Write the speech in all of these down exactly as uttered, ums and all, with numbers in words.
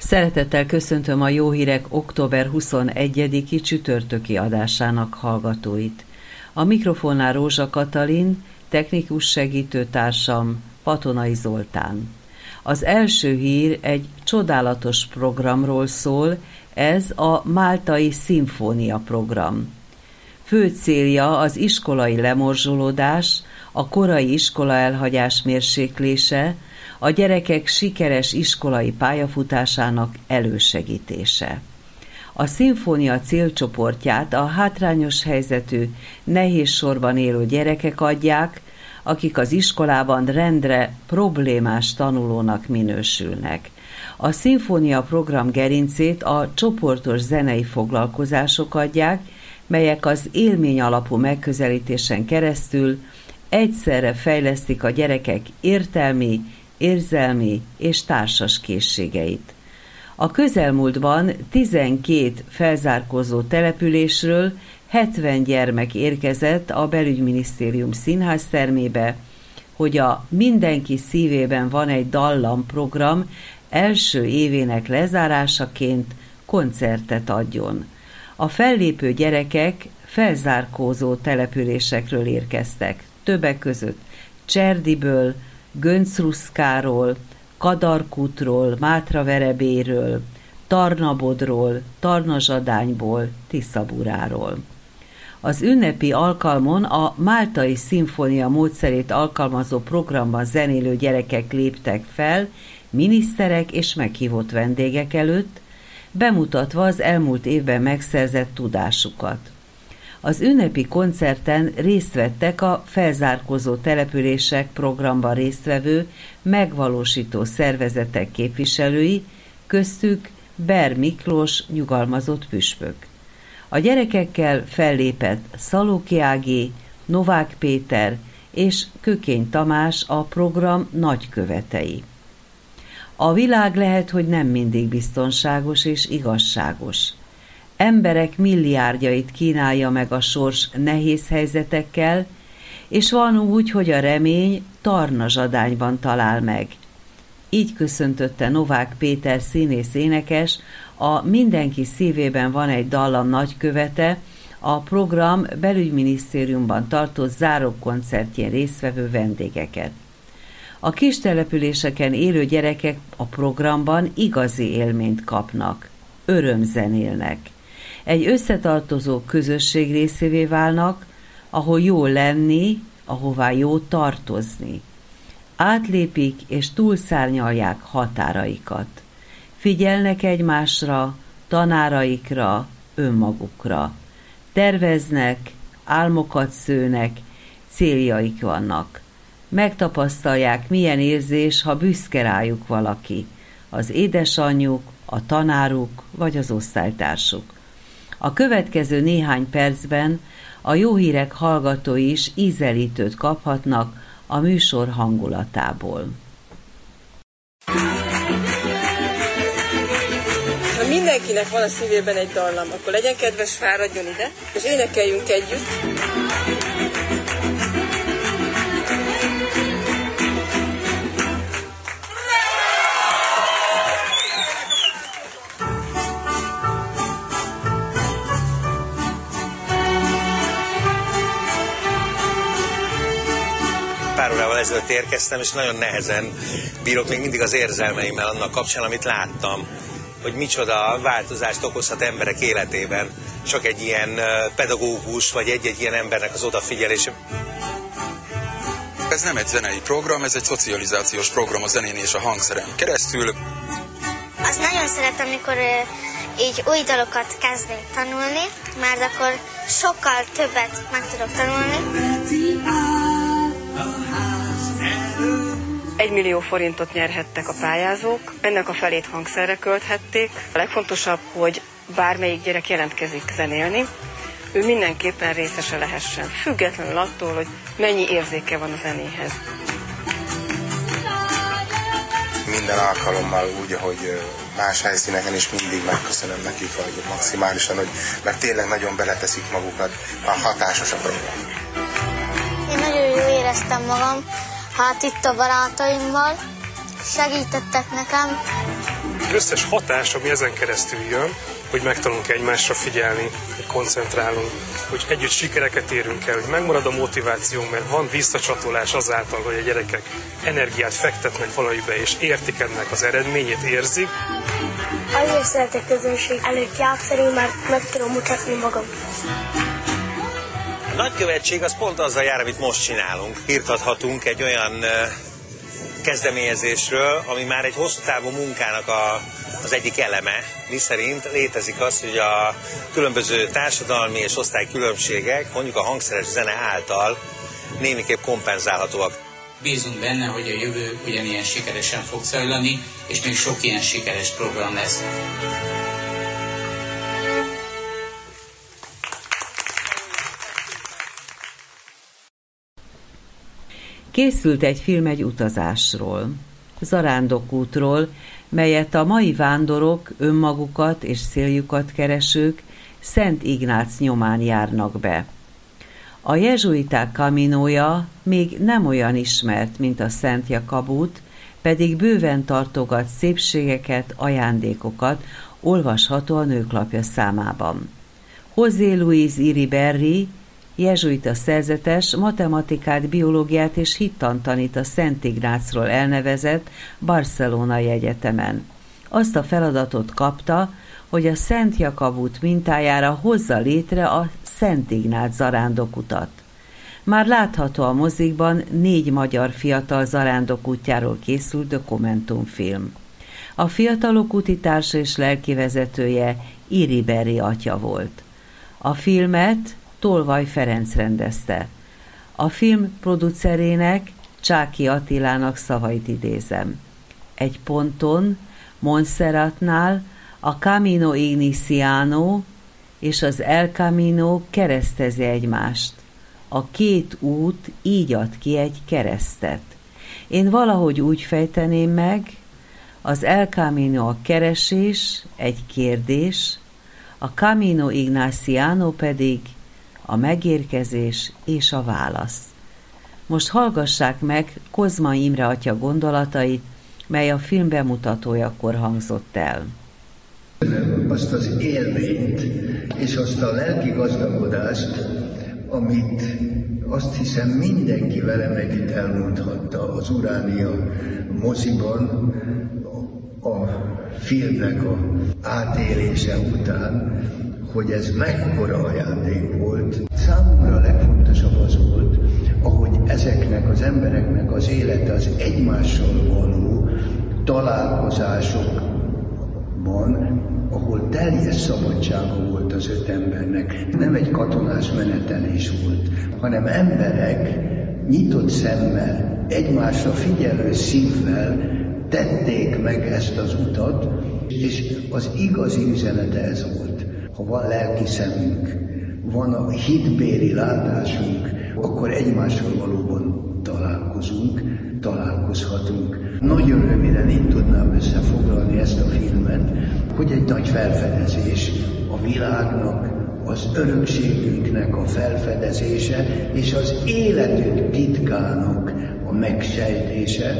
Szeretettel köszöntöm a Jó Hírek október huszonegyediki csütörtöki adásának hallgatóit. A mikrofonnál Rózsa Katalin, technikus segítőtársam Patonai Zoltán. Az első hír egy csodálatos programról szól, ez a Máltai Szimfónia program. Fő célja az iskolai lemorzsolódás, a korai iskola elhagyás mérséklése, a gyerekek sikeres iskolai pályafutásának elősegítése. A szimfónia célcsoportját a hátrányos helyzetű, nehéz sorban élő gyerekek adják, akik az iskolában rendre problémás tanulónak minősülnek. A szimfónia program gerincét a csoportos zenei foglalkozások adják, melyek az élmény alapú megközelítésen keresztül egyszerre fejlesztik a gyerekek értelmi, érzelmi és társas készségeit. A közelmúltban tizenkét felzárkózó településről hetven gyermek érkezett a Belügyminisztérium színháztermébe, hogy a Mindenki szívében van egy dallam program első évének lezárásaként koncertet adjon. A fellépő gyerekek felzárkózó településekről érkeztek, többek között Cserdiből, Göncruszkáról, Kadarkútról, Mátraverebéről, Tarnabodról, Tarnazsadányból, Tiszaburáról. Az ünnepi alkalmon a Máltai Szimfónia módszerét alkalmazó programban zenélő gyerekek léptek fel, miniszterek és meghívott vendégek előtt, bemutatva az elmúlt évben megszerzett tudásukat. Az ünnepi koncerten részt vettek a felzárkózó települések programban résztvevő megvalósító szervezetek képviselői, köztük Ber Miklós nyugalmazott püspök. A gyerekekkel fellépett Szalóki Ági, Novák Péter és Kökény Tamás a program nagykövetei. A világ lehet, hogy nem mindig biztonságos és igazságos. Emberek milliárdjait kínálja meg a sors nehéz helyzetekkel, és van úgy, hogy a remény Tarnazsadányban talál meg. Így köszöntötte Novák Péter színész-énekes, a Mindenki szívében van egy dallam nagykövete, a program Belügyminisztériumban tartott zárókoncertjén résztvevő vendégeket. A kis településeken élő gyerekek a programban igazi élményt kapnak, örömzenélnek. Egy összetartozó közösség részévé válnak, ahol jó lenni, ahová jó tartozni. Átlépik és túlszárnyalják határaikat. Figyelnek egymásra, tanáraikra, önmagukra. Terveznek, álmokat szőnek, céljaik vannak. Megtapasztalják, milyen érzés, ha büszke rájuk valaki, az édesanyjuk, a tanáruk vagy az osztálytársuk. A következő néhány percben a Jó Hírek hallgatói is ízelítőt kaphatnak a műsor hangulatából. Ha mindenkinek van a szívében egy dallam, akkor legyen kedves, fáradjon ide, és énekeljünk együtt. Pár órával ezelőtt érkeztem, és nagyon nehezen bírok még mindig az érzelmeimmel annak kapcsán, amit láttam, hogy micsoda változást okozhat emberek életében. Csak egy ilyen pedagógus, vagy egy-egy ilyen embernek az odafigyelése. Ez nem egy zenei program, ez egy szocializációs program a zenén és a hangszeren keresztül. Azt nagyon szeretem, amikor így új dalokat kezdünk tanulni, mert akkor sokkal többet meg tudok tanulni. Egy millió forintot nyerhettek a pályázók, ennek a felét hangszerre költhették. A legfontosabb, hogy bármelyik gyerek jelentkezik zenélni, ő mindenképpen részese lehessen, függetlenül attól, hogy mennyi érzéke van a zenéhez. Minden alkalommal úgy, ahogy más helyszíneken is mindig megköszönöm nekik, hogy maximálisan, hogy mert tényleg nagyon beleteszik magukat, a hatásos a program. Én nagyon jól éreztem magam, hát itt a barátaimmal segítettek nekem. összes hatás, ami ezen keresztül jön, hogy megtanulunk egymásra figyelni, hogy koncentrálunk, hogy együtt sikereket érünk el, hogy megmarad a motivációnk, mert van visszacsatolás azáltal, hogy a gyerekek energiát fektetnek valamibe, és értik ennek az eredményét, érzik. Azért szeretek közönség előtt játszani, mert meg tudom mutatni magam. A nagykövetség az pont azzal jár, amit most csinálunk. Írtathatunk egy olyan kezdeményezésről, ami már egy hosszú távú munkának a, az egyik eleme, miszerint létezik az, hogy a különböző társadalmi és osztálykülönbségek mondjuk a hangszeres zene által némiképp kompenzálhatóak. Bízunk benne, hogy a jövő ugyanilyen sikeresen fog zajlani, és még sok ilyen sikeres program lesz. Készült egy film egy utazásról, zarándokútról, melyet a mai vándorok, önmagukat és céljukat keresők Szent Ignác nyomán járnak be. A jezsuiták kaminója még nem olyan ismert, mint a Szent Jakab út, pedig bőven tartogat szépségeket, ajándékokat, olvasható a Nőklapja számában. José Luis Iriberri, jezsuita szerzetes, matematikát, biológiát és hittant tanít a Szent Ignácról elnevezett Barcelonai Egyetemen. Azt a feladatot kapta, hogy a Szent Jakab út mintájára hozza létre a Szent Ignác zarándokutat. Már látható a mozikban négy magyar fiatal zarándokútjáról készült dokumentumfilm. A fiatalok útitársa és lelkivezetője Iriberri atya volt. A filmet Tolvaj Ferenc rendezte. A film producerének, Csáky Attilának szavait idézem. Egy ponton, Montserratnál a Camino Igniciano és az El Camino keresztezi egymást. A két út így ad ki egy keresztet. Én valahogy úgy fejteném meg, az El Camino a keresés, egy kérdés, a Camino Ignaciano pedig a megérkezés és a válasz. Most hallgassák meg Kozma Imre atya gondolatait, mely a film bemutatójakor hangzott el. Azt az élményt és azt a lelki gazdagodást, amit azt hiszem mindenki velem együtt elmondhatta az Uránia moziban, a filmnek a átélése után, hogy ez mekkora ajándék volt. Számomra a legfontosabb az volt, ahogy ezeknek az embereknek az élete az egymással való találkozásokban, ahol teljes szabadsága volt az öt embernek. Nem egy katonás menetelés volt, hanem emberek nyitott szemmel, egymásra figyelő szívvel tették meg ezt az utat, és az igazi üzenete ez volt. Ha van lelki szemünk, van a hitbéli látásunk, akkor egymással valóban találkozunk, találkozhatunk. Nagyon röviden így tudnám összefoglalni ezt a filmet, hogy egy nagy felfedezés a világnak, az örökségünknek a felfedezése, és az életünk titkának a megsejtése.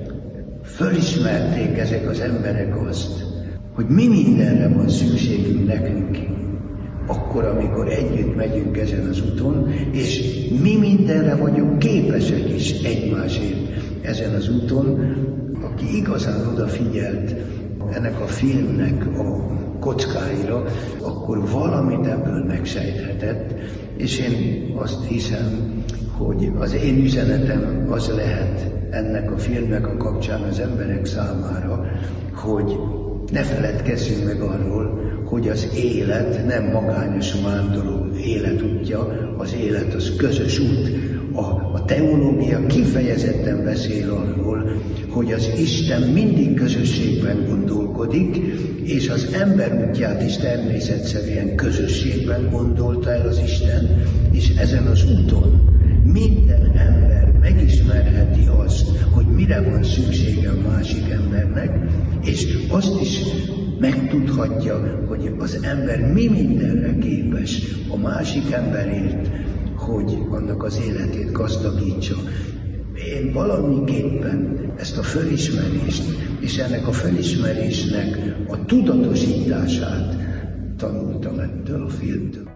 Fölismerték ezek az emberek azt, hogy mi mindenre van szükségünk nekünk, akkor, amikor együtt megyünk ezen az úton, és mi mindenre vagyunk képesek is egymásért ezen az úton. Aki igazán odafigyelt ennek a filmnek a kockáira, akkor valamit ebből megsejthetett, és én azt hiszem, hogy az én üzenetem az lehet ennek a filmnek a kapcsán az emberek számára, hogy ne feledkezzünk meg arról, hogy az élet nem magányos vándorló életútja, az élet az közös út. A, a teológia kifejezetten beszél arról, hogy az Isten mindig közösségben gondolkodik, és az ember útját is természetszerűen közösségben gondolta el az Isten, és ezen az úton minden ember megismerheti azt, hogy mire van szüksége a másik embernek, és azt is megtudhatja, hogy az ember mi mindenre képes a másik emberért, hogy annak az életét gazdagítsa. Én valamiképpen ezt a fölismerést és és ennek a felismerésnek a tudatosítását tanultam ettől a filmtől.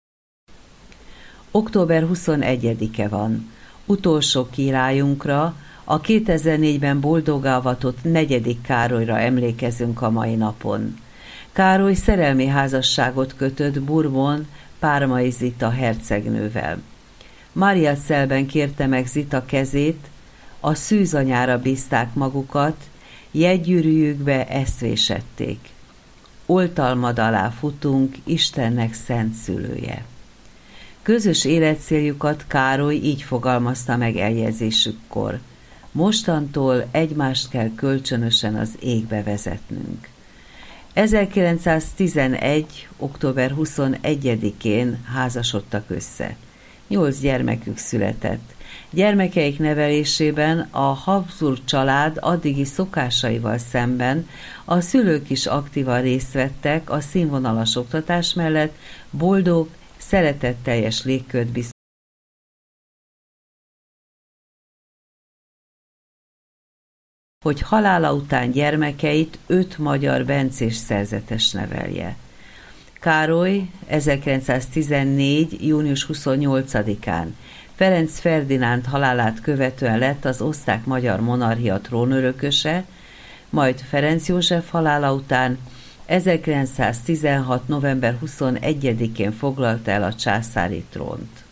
október huszonegyedike van. Utolsó királyunkra, a kétezer-négyben boldoggá avatott negyedik Károlyra emlékezünk a mai napon. Károly szerelmi házasságot kötött Bourbon Parmai Zita hercegnővel. Mariazellben kérte meg Zita kezét, a szűzanyára bízták magukat, jegygyűrűjükbe ezt vésették. Oltalmad alá futunk, Istennek szent szülője. Közös életcéljukat Károly így fogalmazta meg eljegyzésükkor. Mostantól egymást kell kölcsönösen az égbe vezetnünk. ezerkilencszáztizenegy. október huszonegyedikén házasodtak össze. Nyolc gyermekük született. Gyermekeik nevelésében a Habsburg család addigi szokásaival szemben a szülők is aktívan részt vettek a színvonalas oktatás mellett, boldog, szeretetteljes légkört biztosítottak, hogy halála után gyermekeit öt magyar bencés szerzetes nevelje. Károly ezerkilencszáztizennégy. június huszonnyolcadikán Ferenc Ferdinánd halálát követően lett az osztrák-magyar monarchia trónörököse, majd Ferenc József halála után ezerkilencszáztizenhat. november huszonegyedikén foglalta el a császári trónt.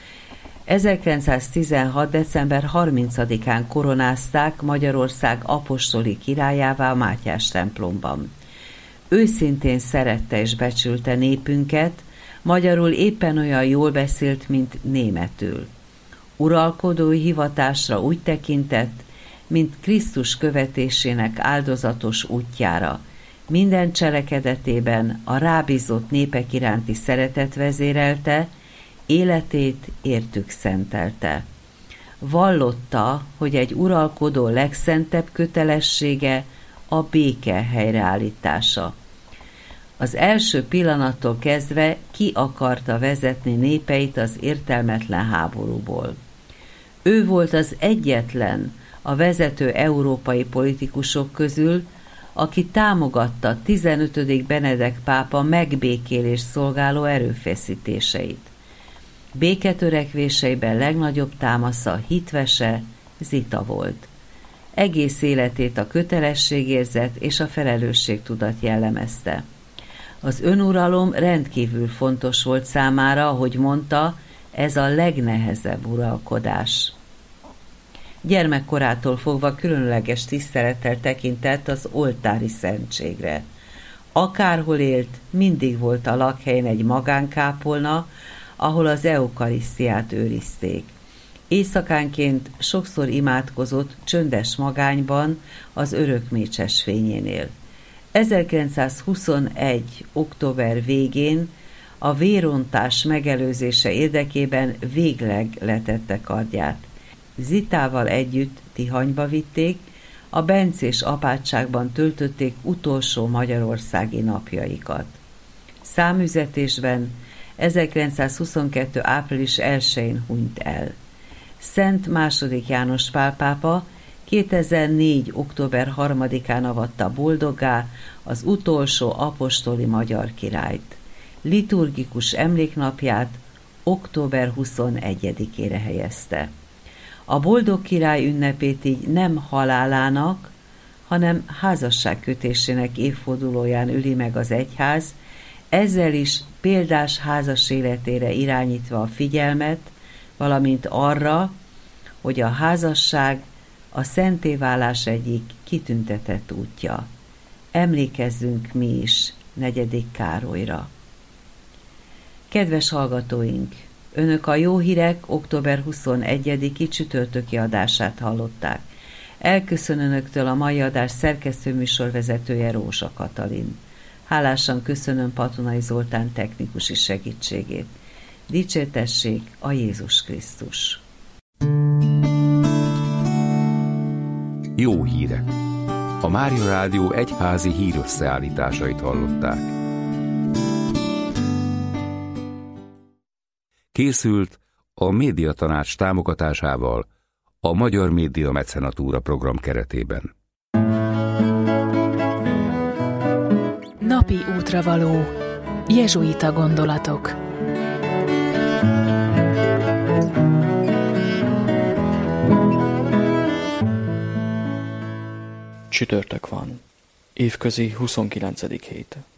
ezerkilencszáztizenhat. december harmincadikán koronázták Magyarország apostoli királyává a Mátyás templomban. Őszintén szerette és becsülte népünket, magyarul éppen olyan jól beszélt, mint németül. Uralkodói hivatásra úgy tekintett, mint Krisztus követésének áldozatos útjára. Minden cselekedetében a rábízott népek iránti szeretet vezérelte, életét értük szentelte. Vallotta, hogy egy uralkodó legszentebb kötelessége a béke helyreállítása. Az első pillanattól kezdve ki akarta vezetni népeit az értelmetlen háborúból. Ő volt az egyetlen a vezető európai politikusok közül, aki támogatta tizenötödik Benedek pápa megbékélés szolgáló erőfeszítéseit. Béketörekvéseiben legnagyobb támasza hitvese Zita volt. Egész életét a kötelességérzet és a felelősségtudat jellemezte. Az önuralom rendkívül fontos volt számára, ahogy mondta, ez a legnehezebb uralkodás. Gyermekkorától fogva különleges tisztelettel tekintett az oltári szentségre. Akárhol élt, mindig volt a lakhelyen egy magánkápolna, ahol az eukarisztiát őrizték. Éjszakánként sokszor imádkozott csöndes magányban az örökmécses fényénél. ezerkilencszázhuszonegy. október végén a vérontás megelőzése érdekében végleg letette kardját. Zitával együtt Tihanyba vitték, a bencés apátságban töltötték utolsó magyarországi napjaikat. Számüzetésben ezerkilencszázhuszonkettő. április elsején hunyt el. Szent második János Pál pápa kétezer-négy. október harmadikán avatta boldoggá az utolsó apostoli magyar királyt. Liturgikus emléknapját október huszonegyedikére helyezte. A boldog király ünnepét így nem halálának, hanem házasságkötésének évfordulóján üli meg az egyház, ezzel is példás házas életére irányítva a figyelmet, valamint arra, hogy a házasság a szentéválás egyik kitüntetett útja. Emlékezzünk mi is negyedik Károlyra. Kedves hallgatóink! Önök a Jó Hírek október huszonegyediki csütörtöki adását hallották. Elköszön Önöktől a mai adás szerkesztő műsorvezetője Rózsa Katalin. Hálásan köszönöm Patonai Zoltán technikusi segítségét. Dicsértessék a Jézus Krisztus! Jó hírek! A Mária Rádió egyházi hírösszeállításait hallották. Készült a Médiatanács támogatásával a Magyar Média Mecenatúra program keretében. Szellemi útravaló. Jezsuita gondolatok. Csütörtök van. Évközi huszonkilencedik hét.